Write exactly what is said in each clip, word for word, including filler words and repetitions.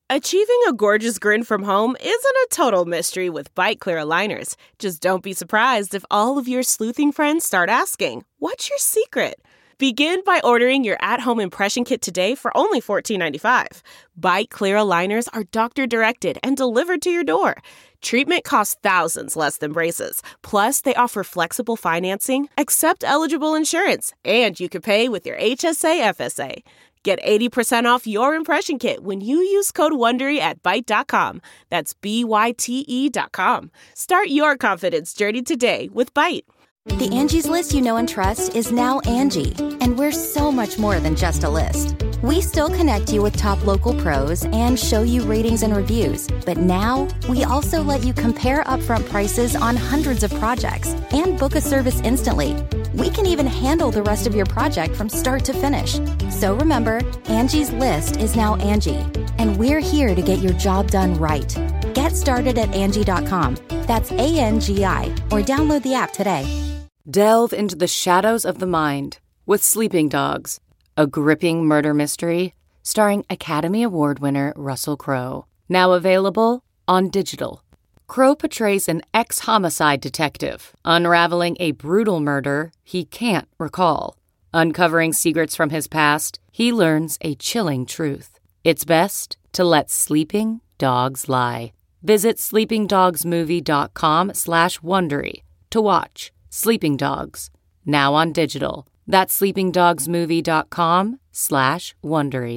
Achieving a gorgeous grin from home isn't a total mystery with Byte Clear aligners. Just don't be surprised if all of your sleuthing friends start asking, "What's your secret?" Begin by ordering your at-home impression kit today for only fourteen ninety-five. Byte Clear aligners are doctor-directed and delivered to your door. Treatment costs thousands less than braces. Plus, they offer flexible financing, accept eligible insurance, and you can pay with your H S A F S A. Get eighty percent off your impression kit when you use code WONDERY at byte dot com. That's B Y T E dot com. Start your confidence journey today with Byte. The Angie's List you know and trust is now Angie, and we're so much more than just a list. We still connect you with top local pros and show you ratings and reviews, but now we also let you compare upfront prices on hundreds of projects and book a service instantly. We can even handle the rest of your project from start to finish. So remember, Angie's List is now Angie, and we're here to get your job done right. Get started at Angie dot com. That's A N G I, or download the app today. Delve into the shadows of the mind with Sleeping Dogs, a gripping murder mystery starring Academy Award winner Russell Crowe. Now available on digital. Crowe portrays an ex-homicide detective unraveling a brutal murder he can't recall. Uncovering secrets from his past, he learns a chilling truth. It's best to let sleeping dogs lie. Visit sleepingdogsmovie.com slash Wondery to watch Sleeping Dogs, now on digital. That's sleepingdogsmovie.com slash Wondery.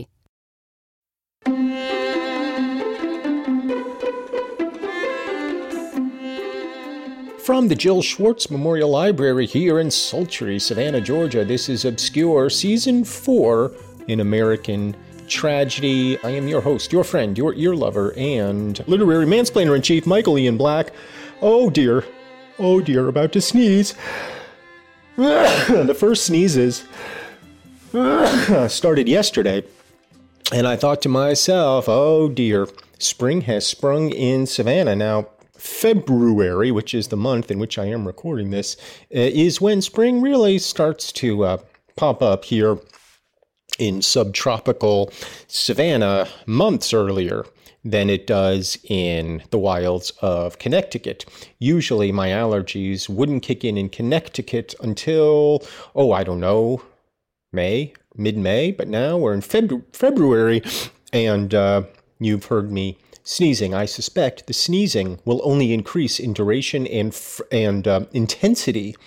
From the Jill Schwartz Memorial Library here in sultry Savannah, Georgia, this is Obscure, Season four in American Tragedy. I am your host, your friend, your ear lover, and literary mansplainer-in-chief, Michael Ian Black. Oh dear. Oh dear, about to sneeze. The first sneezes started yesterday, and I thought to myself, oh dear, spring has sprung in Savannah. Now, February, which is the month in which I am recording this, is when spring really starts to uh, pop up here in subtropical Savannah months earlier than it does in the wilds of Connecticut. Usually my allergies wouldn't kick in in Connecticut until, oh, I don't know, May, mid-May, but now we're in Feb- February, and uh, you've heard me sneezing. I suspect the sneezing will only increase in duration and, f- and uh, intensity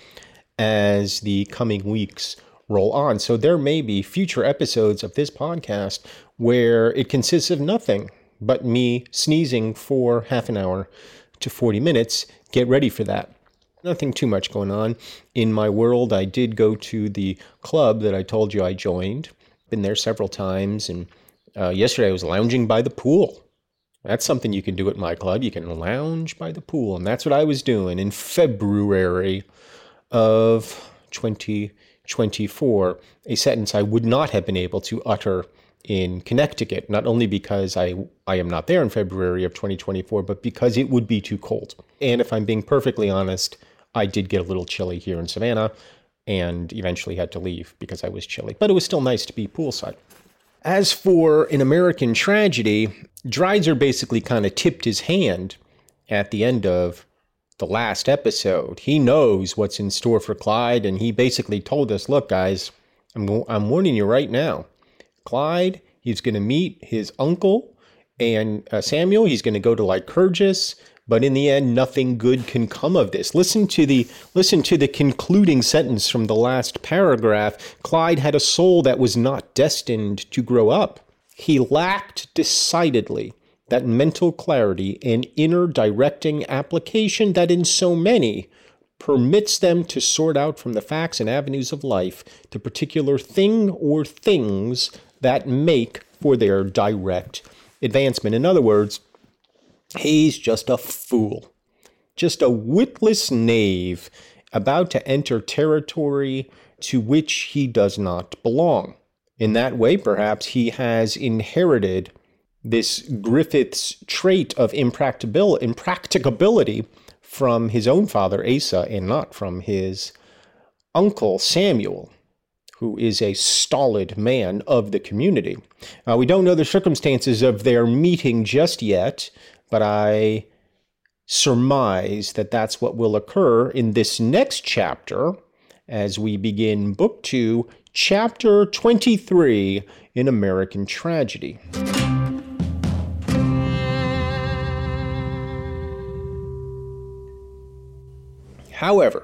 as the coming weeks roll on. So there may be future episodes of this podcast where it consists of nothing but me sneezing for half an hour to forty minutes. Get ready for that. Nothing too much going on in my world. I did go to the club that I told you I joined. Been there several times, and uh, yesterday I was lounging by the pool. That's something you can do at my club. You can lounge by the pool, and that's what I was doing in February of twenty twenty-four, a sentence I would not have been able to utter in Connecticut, not only because I, I am not there in February of twenty twenty-four, but because it would be too cold. And if I'm being perfectly honest, I did get a little chilly here in Savannah and eventually had to leave because I was chilly. But it was still nice to be poolside. As for An American Tragedy, Dreiser basically kind of tipped his hand at the end of the last episode. He knows what's in store for Clyde, and he basically told us, look, guys, I'm, I'm warning you right now. Clyde, he's going to meet his uncle, and uh, Samuel, he's going to go to Lycurgus, but in the end, nothing good can come of this. Listen to the listen to the concluding sentence from the last paragraph. Clyde had a soul that was not destined to grow up. He lacked decidedly that mental clarity and inner directing application that in so many permits them to sort out from the facts and avenues of life the particular thing or things that make for their direct advancement. In other words, he's just a fool, just a witless knave about to enter territory to which he does not belong. In that way, perhaps he has inherited this Griffith's trait of impracticabil- impracticability from his own father, Asa, and not from his uncle, Samuel, who is a stolid man of the community. Uh, we don't know the circumstances of their meeting just yet, but I surmise that that's what will occur in this next chapter as we begin Book Two, Chapter twenty-three in American Tragedy. However,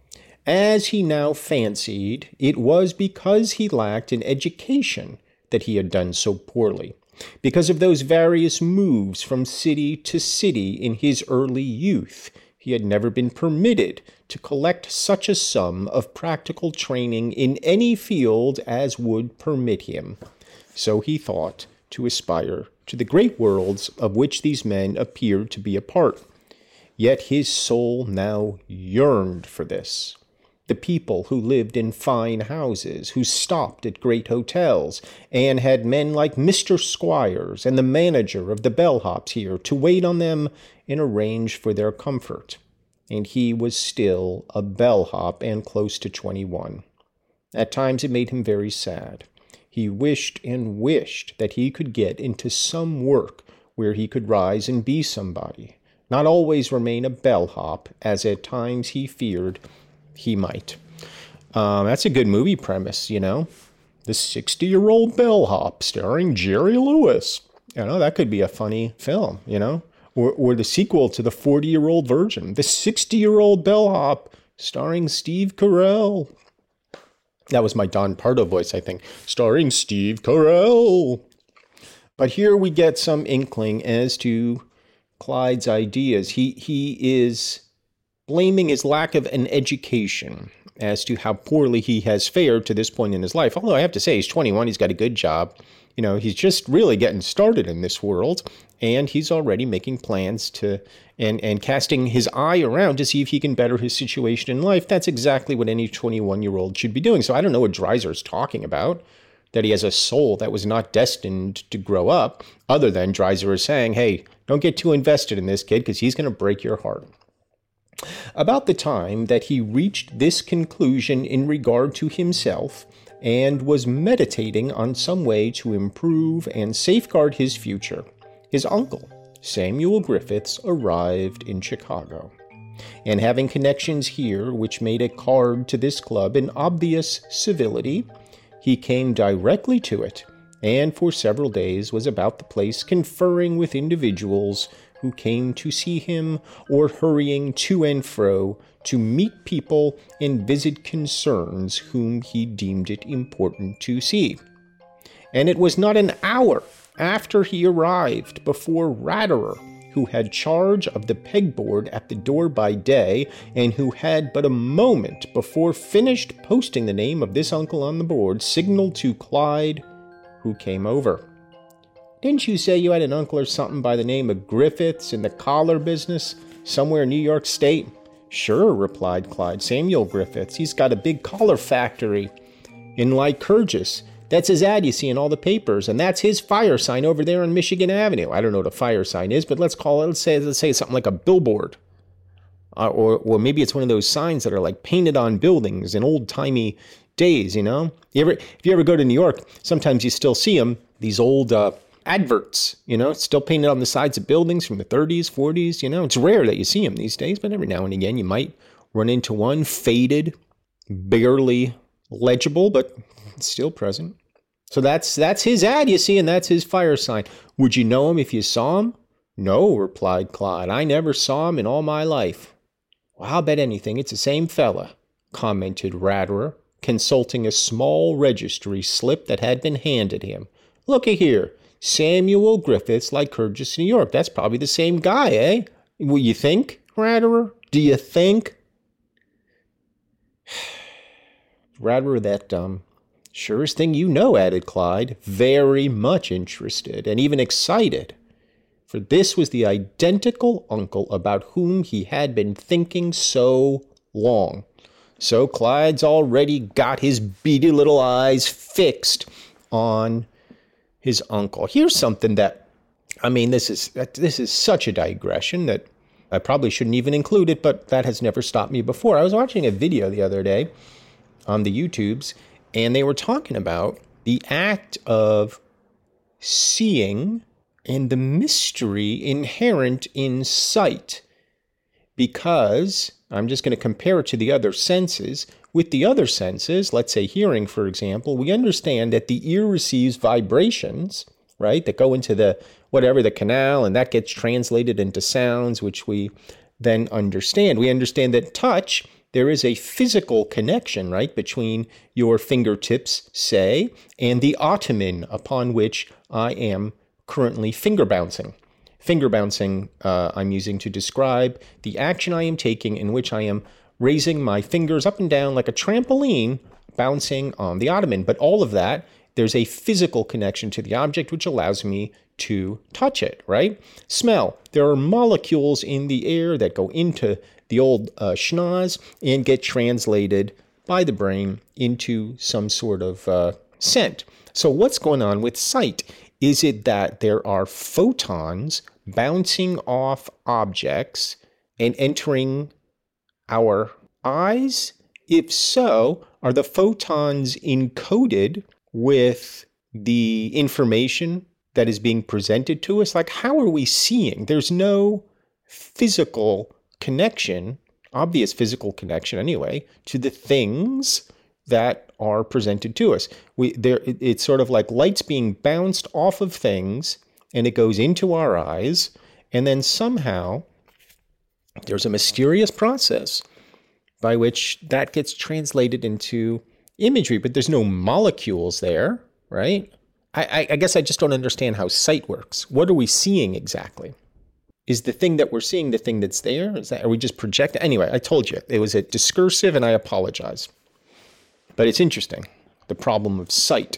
as he now fancied, it was because he lacked an education that he had done so poorly, because of those various moves from city to city in his early youth. He had never been permitted to collect such a sum of practical training in any field as would permit him. So he thought to aspire to the great worlds of which these men appeared to be a part. Yet his soul now yearned for this. The people who lived in fine houses, who stopped at great hotels, and had men like Mister Squires and the manager of the bellhops here to wait on them and arrange for their comfort. And he was still a bellhop and close to twenty-one. At times it made him very sad. He wished and wished that he could get into some work where he could rise and be somebody, not always remain a bellhop, as at times he feared he might. Um, that's a good movie premise, you know. The sixty-year-old bellhop starring Jerry Lewis. You know, that could be a funny film, you know. Or, or the sequel to The forty-year-old Virgin. The sixty-year-old bellhop starring Steve Carell. That was my Don Pardo voice, I think. Starring Steve Carell. But here we get some inkling as to Clyde's ideas. He he is blaming his lack of an education as to how poorly he has fared to this point in his life. Although I have to say, he's twenty-one, he's got a good job. You know, he's just really getting started in this world, and he's already making plans to and, and casting his eye around to see if he can better his situation in life. That's exactly what any twenty-one-year-old should be doing. So I don't know what Dreiser's talking about, that he has a soul that was not destined to grow up, other than Dreiser is saying, hey, don't get too invested in this kid because he's going to break your heart. About the time that he reached this conclusion in regard to himself and was meditating on some way to improve and safeguard his future, his uncle, Samuel Griffiths, arrived in Chicago. And having connections here which made a card to this club an obvious civility, he came directly to it, and for several days was about the place conferring with individuals who came to see him or hurrying to and fro to meet people and visit concerns whom he deemed it important to see. And it was not an hour after he arrived before Ratterer, who had charge of the pegboard at the door by day, and who had but a moment before finished posting the name of this uncle on the board, signaled to Clyde, who came over. Didn't you say you had an uncle or something by the name of Griffiths in the collar business somewhere in New York State? Sure, replied Clyde. Samuel Griffiths. He's got a big collar factory in Lycurgus. That's his ad you see in all the papers, and that's his fire sign over there on Michigan Avenue. I don't know what a fire sign is, but let's call it, let's say, let's say something like a billboard. Uh, or, or maybe it's one of those signs that are like painted on buildings in old-timey days, you know? You ever, if you ever go to New York, sometimes you still see them, these old uh, adverts, you know, still painted on the sides of buildings from the thirties, forties, you know. It's rare that you see them these days, but every now and again you might run into one, faded, barely legible, but still present. So that's that's his ad, you see, and that's his fire sign. Would you know him if you saw him? No, replied Clyde. I never saw him in all my life. Well, I'll bet anything it's the same fella, commented Ratterer, consulting a small registry slip that had been handed him. Looky here. Samuel Griffiths, Lycurgus, New York. That's probably the same guy, eh? Well, you think, Ratterer? Do you think? Ratterer, that dumb. Surest thing you know, added Clyde, very much interested and even excited. For this was the identical uncle about whom he had been thinking so long. So Clyde's already got his beady little eyes fixed on his uncle. Here's something that, I mean, this is this is such a digression that I probably shouldn't even include it, but that has never stopped me before. I was watching a video the other day on the YouTubes, And they were talking about the act of seeing and the mystery inherent in sight. Because, I'm just going to compare it to the other senses. With the other senses, let's say hearing, for example, we understand that the ear receives vibrations, right, that go into the, whatever, the canal, and that gets translated into sounds, which we then understand. We understand that touch, there is a physical connection, right, between your fingertips, say, and the ottoman upon which I am currently finger bouncing. Finger bouncing uh, I'm using to describe the action I am taking in which I am raising my fingers up and down like a trampoline, bouncing on the ottoman. But all of that, there's a physical connection to the object which allows me to touch it, right? Smell. There are molecules in the air that go into the old uh, schnoz and get translated by the brain into some sort of uh, scent. So what's going on with sight? Is it that there are photons bouncing off objects and entering our eyes? If so, are the photons encoded with the information that is being presented to us? Like, how are we seeing? There's no physical connection, obvious physical connection anyway, to the things that are presented to us. We there it, it's sort of like light's being bounced off of things, and it goes into our eyes, and then somehow there's a mysterious process by which that gets translated into imagery, but there's no molecules there, right? I, I guess I just don't understand how sight works. What are we seeing exactly? Is the thing that we're seeing the thing that's there? Is that, are we just projecting? Anyway, I told you, it was a discursive, and I apologize. But it's interesting, the problem of sight.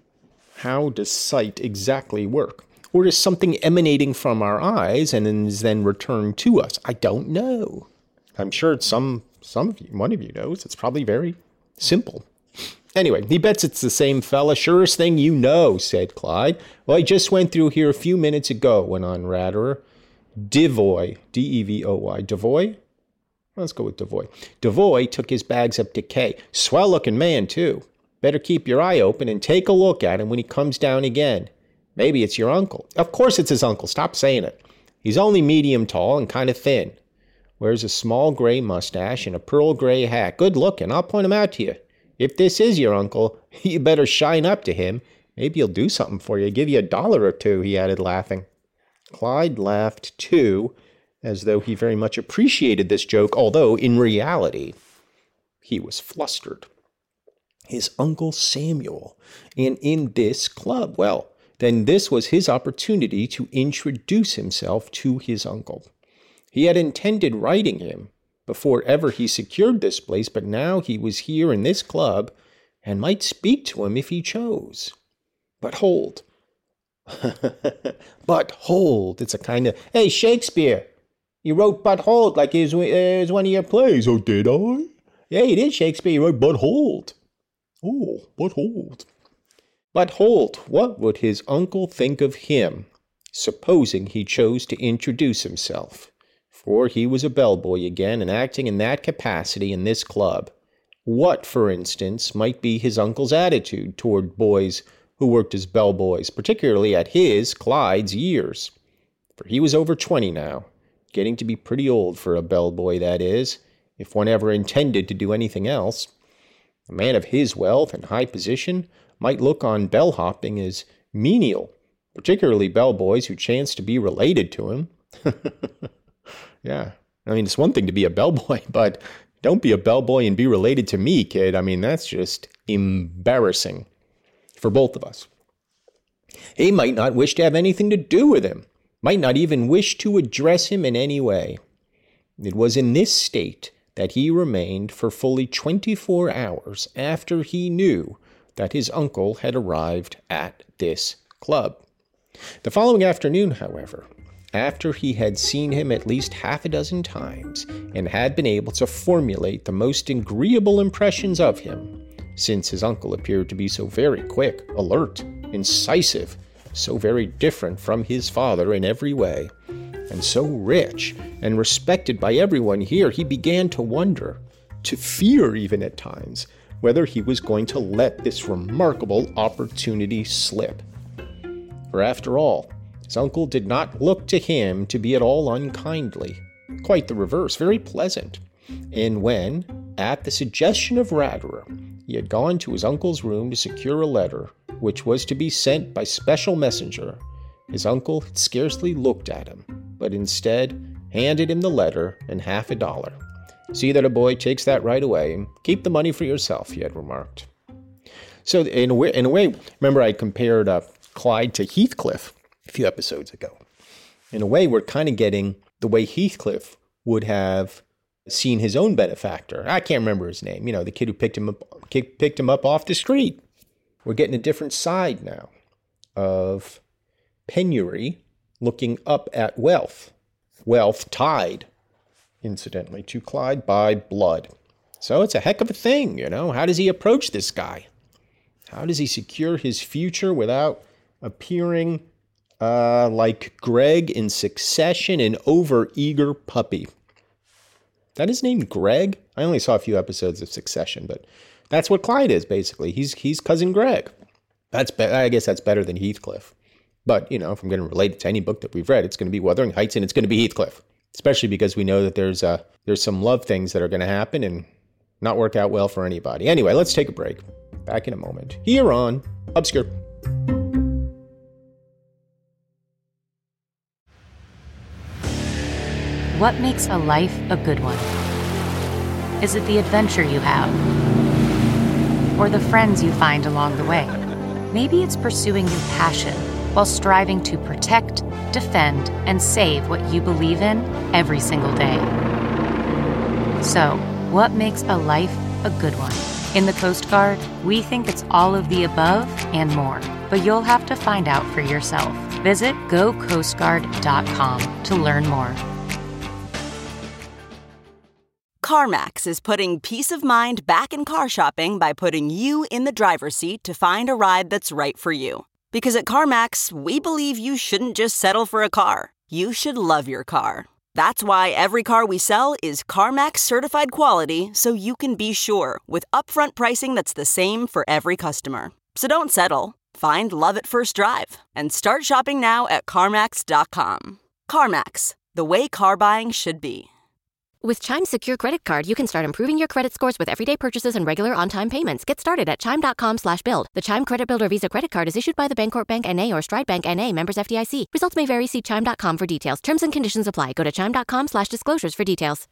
How does sight exactly work? Or is something emanating from our eyes and then is then returned to us? I don't know. I'm sure some, some of you, one of you knows. It's probably very simple. Anyway, he bets it's the same fella. Surest thing you know, said Clyde. Well, I just went through here a few minutes ago, went on Ratterer. Devoy, D E V O Y, Devoy? Let's go with Devoy. Devoy took his bags up to Kay. Swell-looking man, too. Better keep your eye open and take a look at him when he comes down again. Maybe it's your uncle. Of course it's his uncle. Stop saying it. He's only medium tall and kind of thin. Wears a small gray mustache and a pearl gray hat. Good looking. I'll point him out to you. If this is your uncle, you better shine up to him. Maybe he'll do something for you. Give you a dollar or two, he added, laughing. Clyde laughed, too, as though he very much appreciated this joke, although in reality, he was flustered. His Uncle Samuel, and in this club. Well, then this was his opportunity to introduce himself to his uncle. He had intended writing him before ever he secured this place, but now he was here in this club and might speak to him if he chose. But hold. But hold. It's a kind of, hey, Shakespeare, you wrote But Hold like it was, it was one of your plays. Oh, did I? Yeah, you did, Shakespeare. You wrote But Hold. Oh, But Hold. But hold, what would his uncle think of him, supposing he chose to introduce himself? For he was a bellboy again, and acting in that capacity in this club. What, for instance, might be his uncle's attitude toward boys who worked as bellboys, particularly at his, Clyde's, years? For he was over twenty now, getting to be pretty old for a bellboy, that is, if one ever intended to do anything else. A man of his wealth and high position might look on bellhopping as menial, particularly bellboys who chanced to be related to him. Yeah, I mean, it's one thing to be a bellboy, but don't be a bellboy and be related to me, kid. I mean, that's just embarrassing for both of us. He might not wish to have anything to do with him, might not even wish to address him in any way. It was in this state that he remained for fully twenty-four hours after he knew that his uncle had arrived at this club. The following afternoon, however, after he had seen him at least half a dozen times and had been able to formulate the most agreeable impressions of him, since his uncle appeared to be so very quick, alert, incisive, so very different from his father in every way, and so rich and respected by everyone here, he began to wonder, to fear even at times, whether he was going to let this remarkable opportunity slip. For after all, his uncle did not look to him to be at all unkindly. Quite the reverse, very pleasant. And when, at the suggestion of Ratterer, he had gone to his uncle's room to secure a letter, which was to be sent by special messenger, his uncle had scarcely looked at him, but instead handed him the letter and half a dollar. "See that a boy takes that right away, and keep the money for yourself," he had remarked. So in a way, in a way remember I compared uh, Clyde to Heathcliff a few episodes ago. In a way, we're kind of getting the way Heathcliff would have seen his own benefactor. I can't remember his name. You know, the kid who picked him up, picked him up off the street. We're getting a different side now of penury looking up at wealth. Wealth tied, incidentally, to Clyde by blood. So it's a heck of a thing, you know. How does he approach this guy? How does he secure his future without appearing uh, like Greg in Succession, an over-eager puppy? That is named Greg? I only saw a few episodes of Succession, but that's what Clyde is, basically. He's he's cousin Greg. That's be- I guess that's better than Heathcliff. But, you know, if I'm going to relate it to any book that we've read, it's going to be Wuthering Heights and it's going to be Heathcliff. Especially because we know that there's uh, there's some love things that are going to happen and not work out well for anybody. Anyway, let's take a break. Back in a moment. Here on Obscure. What makes a life a good one? Is it the adventure you have? Or the friends you find along the way? Maybe it's pursuing your passion while striving to protect, defend, and save what you believe in every single day. So, what makes a life a good one? In the Coast Guard, we think it's all of the above and more, but you'll have to find out for yourself. Visit go coast guard dot com to learn more. CarMax is putting peace of mind back in car shopping by putting you in the driver's seat to find a ride that's right for you. Because at CarMax, we believe you shouldn't just settle for a car. You should love your car. That's why every car we sell is CarMax certified quality, so you can be sure with upfront pricing that's the same for every customer. So don't settle. Find love at first drive and start shopping now at CarMax dot com. CarMax, the way car buying should be. With Chime's secure credit card, you can start improving your credit scores with everyday purchases and regular on-time payments. Get started at chime dot com slash build. The Chime Credit Builder Visa Credit Card is issued by the Bancorp Bank N A or Stride Bank N A, members F D I C. Results may vary. See chime dot com for details. Terms and conditions apply. Go to chime dot com slash disclosures for details.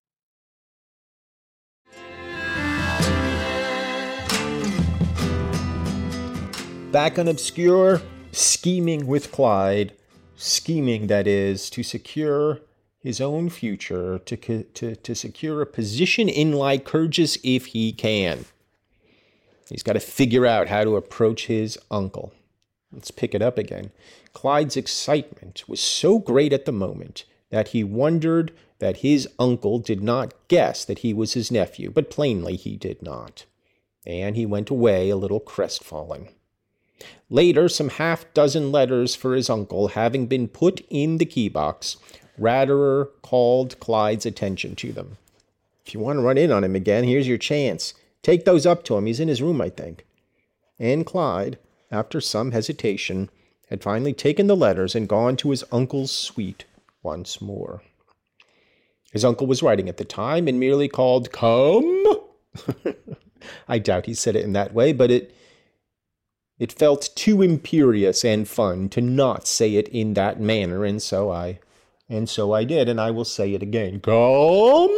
Back on Obscure, scheming with Clyde. Scheming, that is, to secure his own future, to, to, to secure a position in Lycurgus if he can. He's got to figure out how to approach his uncle. Let's pick it up again. Clyde's excitement was so great at the moment that he wondered that his uncle did not guess that he was his nephew, but plainly he did not. And he went away a little crestfallen. Later, some half-dozen letters for his uncle having been put in the key box, Ratterer called Clyde's attention to them. If you want to run in on him again, here's your chance. Take those up to him. He's in his room, I think. And Clyde, after some hesitation, had finally taken the letters and gone to his uncle's suite once more. His uncle was writing at the time and merely called, "Come." I doubt he said it in that way, but it it felt too imperious and fun to not say it in that manner, and so I And so I did, and I will say it again. Come!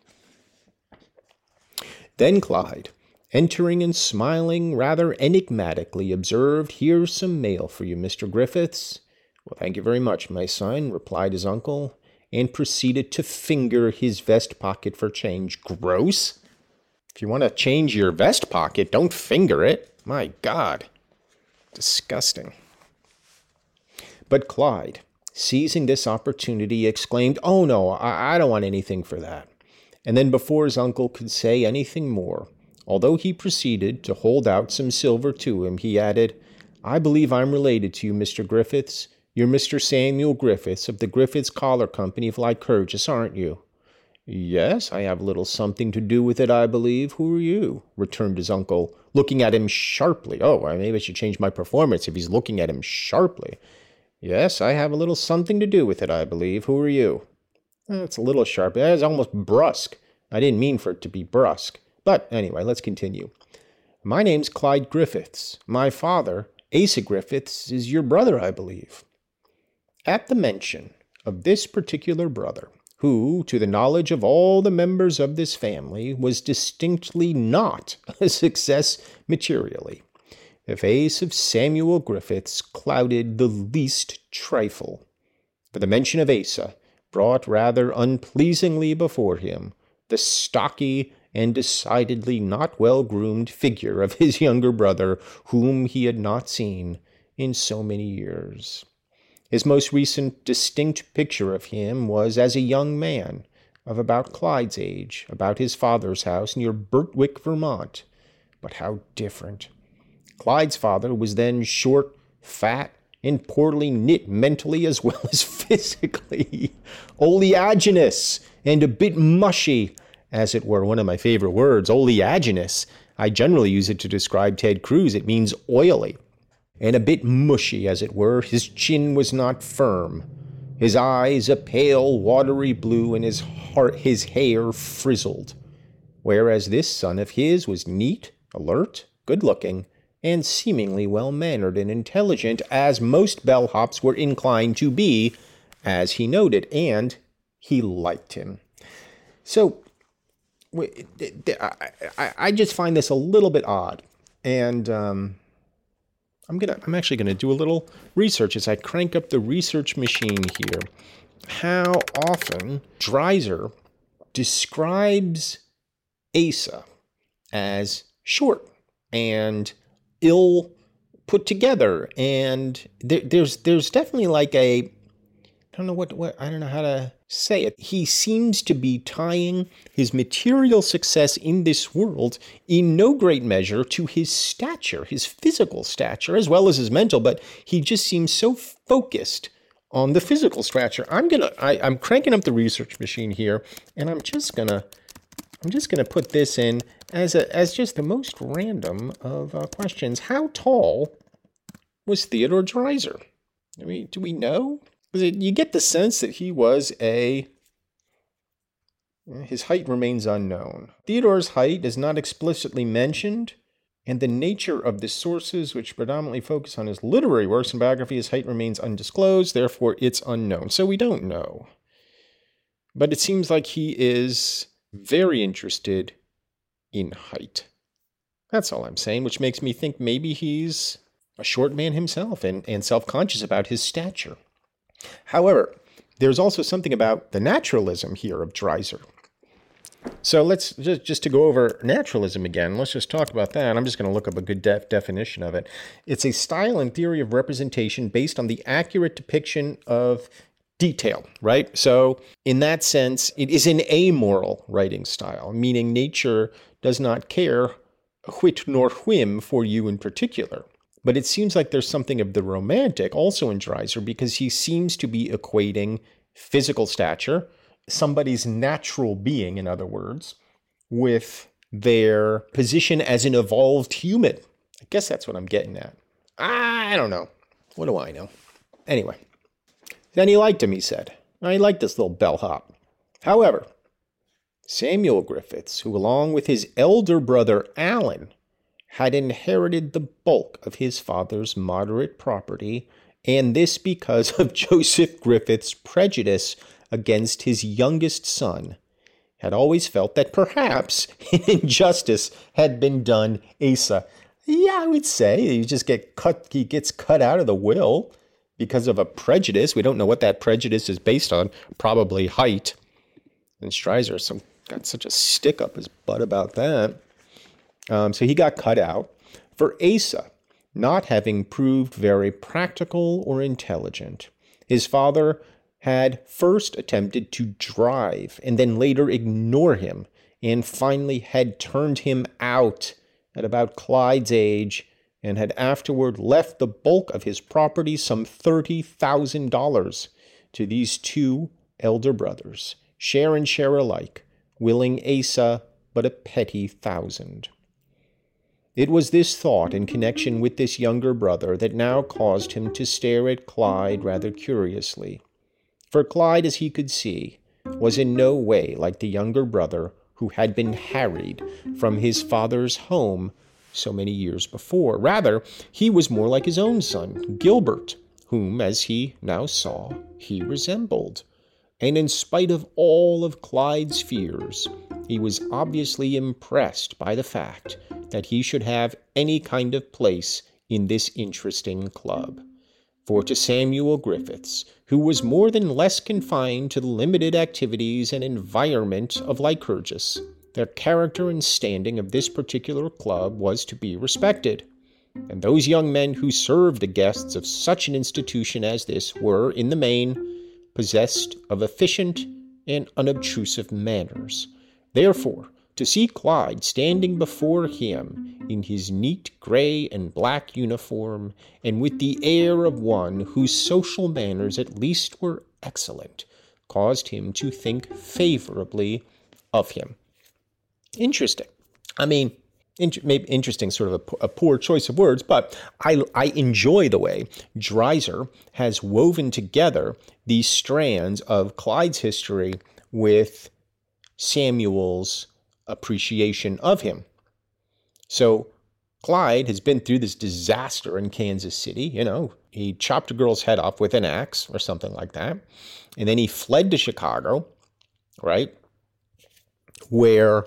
Then Clyde, entering and smiling rather enigmatically, observed, "Here's some mail for you, Mister Griffiths." "Well, thank you very much, my son," replied his uncle, and proceeded to finger his vest pocket for change. Gross! If you want to change your vest pocket, don't finger it. My God. Disgusting. But Clyde, seizing this opportunity, exclaimed, "Oh, no, I, I don't want anything for that." And then before his uncle could say anything more, although he proceeded to hold out some silver to him, he added, "I believe I'm related to you, Mister Griffiths. You're Mister Samuel Griffiths of the Griffiths Collar Company of Lycurgus, aren't you?" Yes, I have a little something to do with it, I believe. Who are you? Returned his uncle, looking at him sharply. Oh, maybe I should change my performance if he's looking at him sharply. Yes, I have a little something to do with it, I believe. Who are you? It's a little sharp. It's almost brusque. I didn't mean for it to be brusque. But anyway, let's continue. My name's Clyde Griffiths. My father, Asa Griffiths, is your brother, I believe. At the mention of this particular brother, who, to the knowledge of all the members of this family, was distinctly not a success materially, the face of Samuel Griffiths clouded the least trifle. For the mention of Asa brought rather unpleasingly before him the stocky and decidedly not well-groomed figure of his younger brother, whom he had not seen in so many years. His most recent distinct picture of him was as a young man of about Clyde's age, about his father's house near Birtwick, Vermont. But how different. Clyde's father was then short, fat, and poorly knit mentally as well as physically, oleaginous, and a bit mushy, as it were. One of my favorite words, oleaginous. I generally use it to describe Ted Cruz. It means oily. And a bit mushy, as it were. His chin was not firm, his eyes a pale, watery blue, and his heart, his hair frizzled. Whereas this son of his was neat, alert, good-looking, and seemingly well-mannered and intelligent, as most bellhops were inclined to be, as he noted, and he liked him. So, I just find this a little bit odd, and um, I'm gonna, I'm actually gonna do a little research as I crank up the research machine here. How often Dreiser describes Asa as short and ill put together, and there, there's there's definitely like a I don't know what what I don't know how to say it. He seems to be tying his material success in this world in no great measure to his stature, his physical stature, as well as his mental, but he just seems so focused on the physical stature. I'm gonna I, I'm cranking up the research machine here, and I'm just gonna I'm just gonna put this in as a as just the most random of uh, questions. How tall was Theodore Dreiser? I mean, do we know? You get the sense that he was a... His height remains unknown. Theodore's height is not explicitly mentioned, and the nature of the sources which predominantly focus on his literary works and biography, his height remains undisclosed, therefore it's unknown. So we don't know. But it seems like he is very interested in height. That's all I'm saying, which makes me think maybe he's a short man himself and, and self-conscious about his stature. However, there's also something about the naturalism here of Dreiser. So let's just, just to go over naturalism again, let's just talk about that. I'm just going to look up a good def- definition of it. It's a style and theory of representation based on the accurate depiction of detail, right? So in that sense, it is an amoral writing style, meaning nature does not care a whit nor whim for you in particular. But it seems like there's something of the romantic also in Dreiser, because he seems to be equating physical stature, somebody's natural being, in other words, with their position as an evolved human. I guess that's what I'm getting at. I don't know. What do I know? Anyway, then he liked him, he said. I liked this little bellhop. However, Samuel Griffiths, who along with his elder brother Alan, had inherited the bulk of his father's moderate property, and this because of Joseph Griffith's prejudice against his youngest son, had always felt that perhaps an injustice had been done Asa. Yeah, I would say he just get cut. He gets cut out of the will because of a prejudice. We don't know what that prejudice is based on. Probably height. And Dreiser some got such a stick up his butt about that. Um, so he got cut out. For Asa, not having proved very practical or intelligent, his father had first attempted to drive and then later ignore him, and finally had turned him out at about Clyde's age, and had afterward left the bulk of his property, some thirty thousand dollars, to these two elder brothers, share and share alike, willing Asa but a petty thousand. It was this thought in connection with this younger brother that now caused him to stare at Clyde rather curiously. For Clyde, as he could see, was in no way like the younger brother who had been harried from his father's home so many years before. Rather, he was more like his own son, Gilbert, whom, as he now saw, he resembled. And in spite of all of Clyde's fears, he was obviously impressed by the fact that he should have any kind of place in this interesting club. For to Samuel Griffiths, who was more than less confined to the limited activities and environment of Lycurgus, the character and standing of this particular club was to be respected. And those young men who served the guests of such an institution as this were, in the main, possessed of efficient and unobtrusive manners. Therefore, to see Clyde standing before him in his neat gray and black uniform, and with the air of one whose social manners at least were excellent, caused him to think favorably of him. Interesting. I mean, int- maybe interesting, sort of a, a poor choice of words, but I, I enjoy the way Dreiser has woven together these strands of Clyde's history with Samuel's appreciation of him. So Clyde has been through this disaster in Kansas City. You know, he chopped a girl's head off with an axe or something like that. And then he fled to Chicago, right, where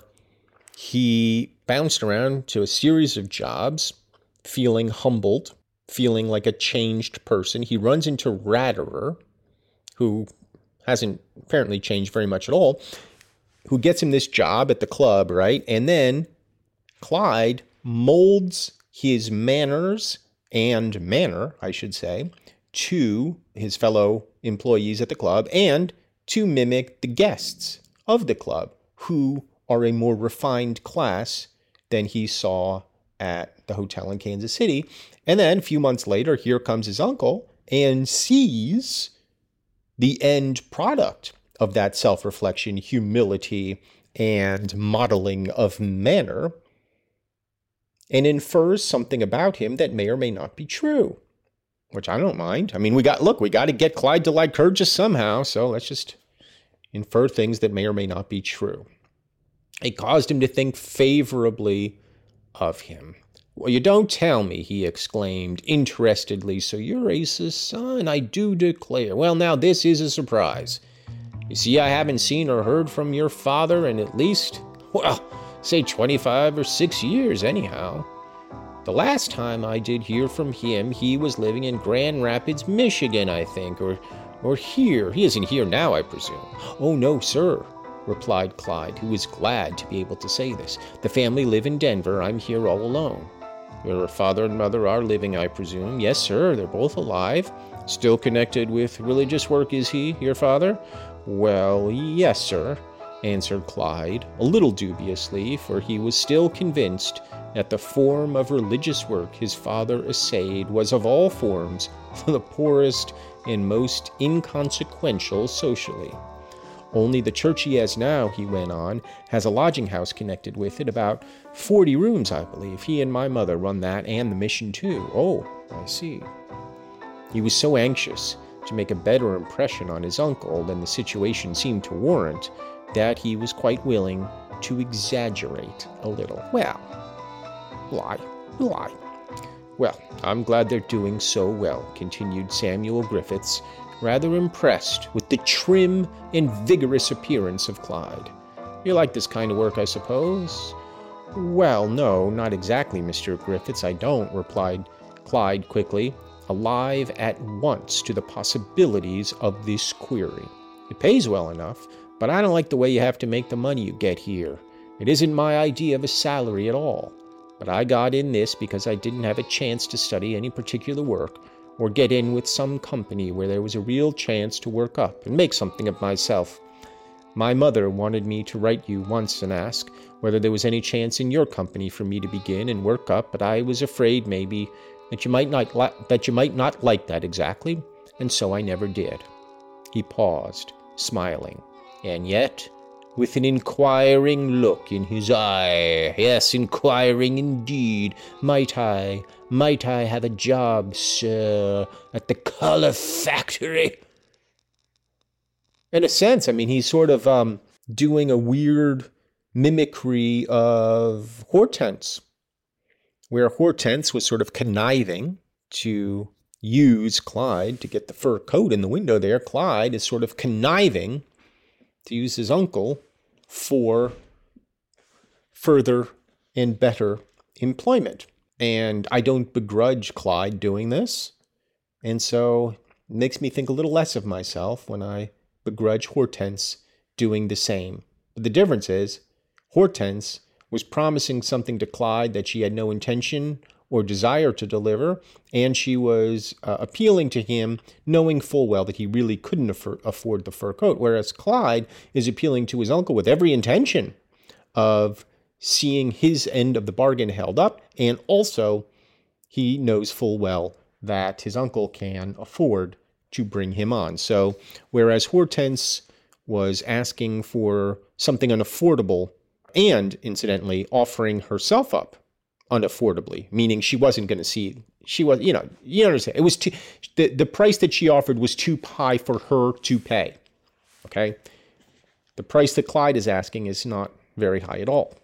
he bounced around to a series of jobs, feeling humbled, feeling like a changed person. He runs into Ratterer, who hasn't apparently changed very much at all, who gets him this job at the club, right? And then Clyde molds his manners and manner, I should say, to his fellow employees at the club and to mimic the guests of the club, who are a more refined class than he saw at the hotel in Kansas City. And then a few months later, here comes his uncle and sees the end product of that self-reflection, humility, and modeling of manner, and infers something about him that may or may not be true, which I don't mind. I mean, we got, look, we got to get Clyde to Lycurgus somehow, so let's just infer things that may or may not be true. It caused him to think favorably of him. "Well, you don't tell me," he exclaimed interestedly. "So you're Asa's son, I do declare. Well, now this is a surprise. You see, I haven't seen or heard from your father in at least, well, say twenty-five or six years anyhow. The last time I did hear from him, he was living in Grand Rapids, Michigan, I think, or or here. He isn't here now, I presume." "Oh, no, sir," replied Clyde, who was glad to be able to say this. "The family live in Denver. I'm here all alone." "Your father and mother are living, I presume?" "Yes, sir. They're both alive." "Still connected with religious work, is he, your father?" "Well, yes, sir," answered Clyde, a little dubiously, for he was still convinced that the form of religious work his father essayed was of all forms the poorest and most inconsequential socially. "Only the church he has now," he went on, "has a lodging house connected with it, about forty rooms, I believe. He and my mother run that and the mission, too." "Oh, I see." He was so anxious to make a better impression on his uncle than the situation seemed to warrant that he was quite willing to exaggerate a little. "Well, lie, lie. Well, I'm glad they're doing so well," continued Samuel Griffiths, rather impressed with the trim and vigorous appearance of Clyde. "You like this kind of work, I suppose?" "Well, no, not exactly, Mister Griffiths, I don't," replied Clyde quickly, alive at once to the possibilities of this query. "It pays well enough, but I don't like the way you have to make the money you get here. It isn't my idea of a salary at all. But I got in this because I didn't have a chance to study any particular work, or get in with some company where there was a real chance to work up and make something of myself. My mother wanted me to write you once and ask whether there was any chance in your company for me to begin and work up, but I was afraid maybe that you might not li- that you might not like that exactly, and so I never did." He paused, smiling, and yet with an inquiring look in his eye. Yes, inquiring indeed. Might I, might I have a job, sir, at the color factory? In a sense, I mean, he's sort of um, doing a weird mimicry of Hortense, where Hortense was sort of conniving to use Clyde to get the fur coat in the window there. Clyde is sort of conniving to use his uncle for further and better employment. And I don't begrudge Clyde doing this. And so it makes me think a little less of myself when I begrudge Hortense doing the same. But the difference is, Hortense was promising something to Clyde that she had no intention or desire to deliver, and she was uh, appealing to him, knowing full well that he really couldn't afford, afford the fur coat, whereas Clyde is appealing to his uncle with every intention of seeing his end of the bargain held up, and also he knows full well that his uncle can afford to bring him on. So whereas Hortense was asking for something unaffordable and, incidentally, offering herself up unaffordably, meaning she wasn't going to see, she was, you know, you understand, it was too, the, the price that she offered was too high for her to pay, okay? The price that Clyde is asking is not very high at all.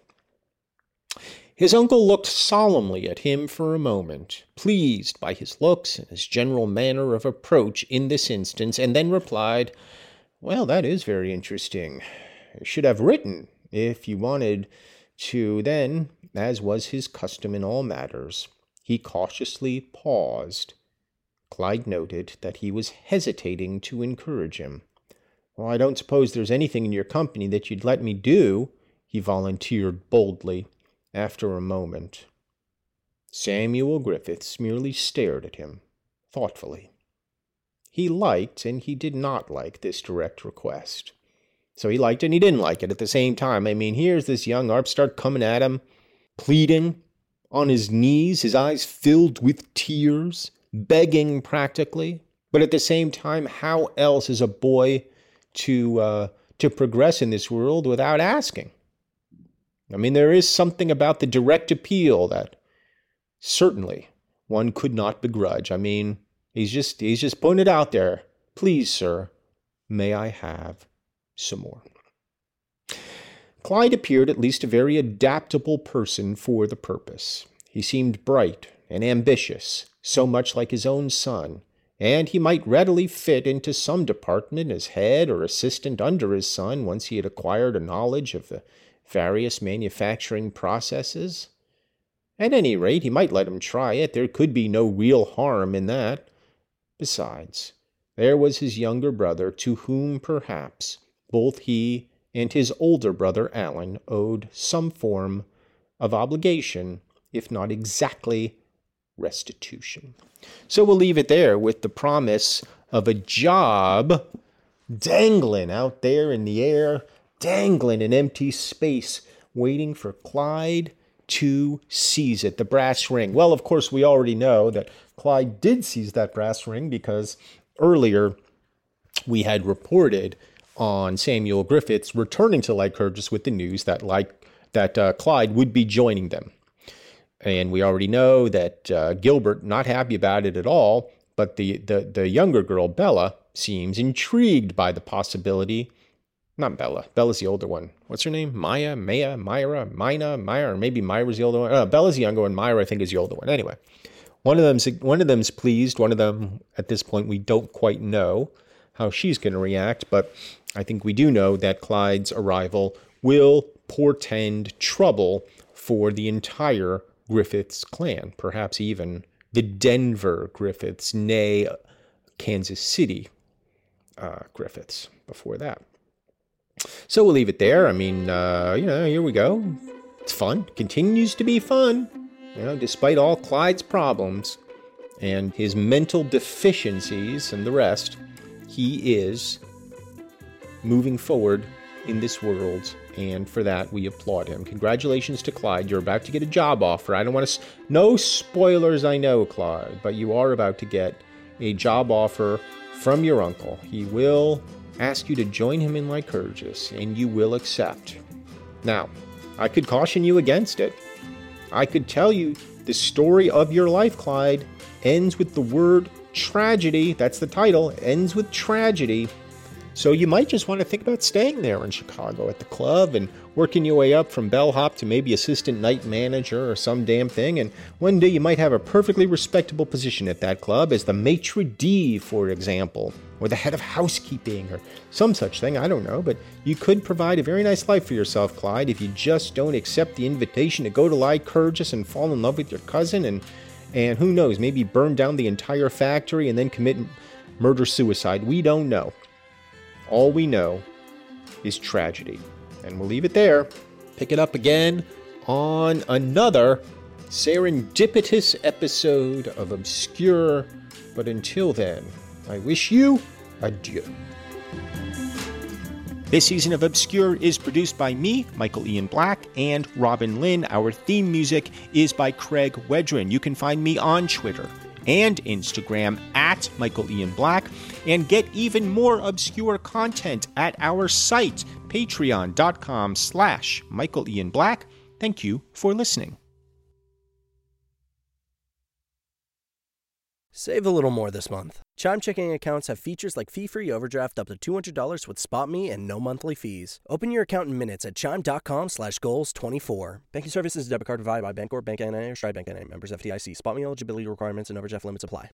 His uncle looked solemnly at him for a moment, pleased by his looks and his general manner of approach in this instance, and then replied, "Well, that is very interesting. I should have written if you wanted to." Then, as was his custom in all matters, he cautiously paused. Clyde noted that he was hesitating to encourage him. "Well, I don't suppose there's anything in your company that you'd let me do," he volunteered boldly, after a moment. Samuel Griffiths merely stared at him, thoughtfully. He liked and he did not like this direct request. So he liked and he didn't like it at the same time. I mean, here's this young upstart coming at him, pleading, on his knees, his eyes filled with tears, begging practically. But at the same time, how else is a boy to uh, to progress in this world without asking? I mean, there is something about the direct appeal that certainly one could not begrudge. I mean, he's just he's just putting it out there. "Please, sir, may I have some more?" Clyde appeared at least a very adaptable person for the purpose. He seemed bright and ambitious, so much like his own son, and he might readily fit into some department as head or assistant under his son once he had acquired a knowledge of the various manufacturing processes. At any rate, he might let him try it. There could be no real harm in that. Besides, there was his younger brother, to whom, perhaps, both he and his older brother Alan owed some form of obligation, if not exactly restitution. So we'll leave it there with the promise of a job dangling out there in the air, dangling in empty space, waiting for Clyde to seize it, the brass ring. Well, of course, we already know that Clyde did seize that brass ring because earlier we had reported on Samuel Griffiths returning to Lycurgus with the news that like that uh, Clyde would be joining them. And we already know that uh, Gilbert, not happy about it at all, but the, the, the younger girl, Bella, seems intrigued by the possibility. Not Bella. Bella's the older one. What's her name? Maya, Maya, Myra, Mina, Myra, or maybe Myra's the older one. Uh, Bella's the younger one. Myra, I think, is the older one. Anyway, one of them's one of them's pleased. One of them, at this point, we don't quite know how she's going to react, but I think we do know that Clyde's arrival will portend trouble for the entire Griffiths clan, perhaps even the Denver Griffiths, nay, Kansas City uh, Griffiths before that. So we'll leave it there. I mean, uh, you know, here we go. It's fun. Continues to be fun. You know, despite all Clyde's problems and his mental deficiencies and the rest, he is moving forward in this world, and for that we applaud him. Congratulations to Clyde. You're about to get a job offer. I don't want to... No spoilers, I know, Clyde, but you are about to get a job offer from your uncle. He will ask you to join him in Lycurgus, and you will accept. Now, I could caution you against it. I could tell you the story of your life, Clyde, ends with the word tragedy. That's the title, ends with tragedy. So you might just want to think about staying there in Chicago at the club and working your way up from bellhop to maybe assistant night manager or some damn thing. And one day you might have a perfectly respectable position at that club as the maitre d', for example, or the head of housekeeping or some such thing. I don't know, but you could provide a very nice life for yourself, Clyde, if you just don't accept the invitation to go to Lycurgus and fall in love with your cousin and, and who knows, maybe burn down the entire factory and then commit murder-suicide. We don't know. All we know is tragedy. And we'll leave it there. Pick it up again on another serendipitous episode of Obscure. But until then, I wish you adieu. This season of Obscure is produced by me, Michael Ian Black, and Robin Lynn. Our theme music is by Craig Wedren. You can find me on Twitter and Instagram at Michael Ian Black, and get even more obscure content at our site, patreon.com slash Michael Ian Black. Thank you for listening. Save a little more this month. Chime checking accounts have features like fee-free overdraft up to two hundred dollars with SpotMe and no monthly fees. Open your account in minutes at chime.com slash goals 24. Banking services, debit card provided by Bancorp, Bank N A, or Stride Bank N A. Members F D I C. SpotMe eligibility requirements and overdraft limits apply.